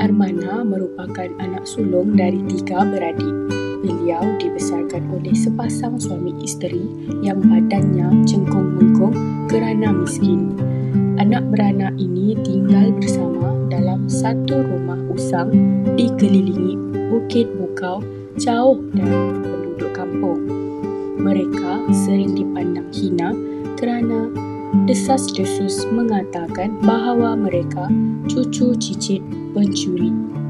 Armana merupakan anak sulung dari 3 beradik. Beliau dibesarkan oleh sepasang suami isteri yang badannya cengkung-mengkung kerana miskin. Anak beranak ini tinggal bersama dalam satu rumah usang dikelilingi bukit bukau jauh dari penduduk kampung. Mereka sering dipandang hina kerana desas-desus mengatakan bahawa mereka cucu cicit pencuri.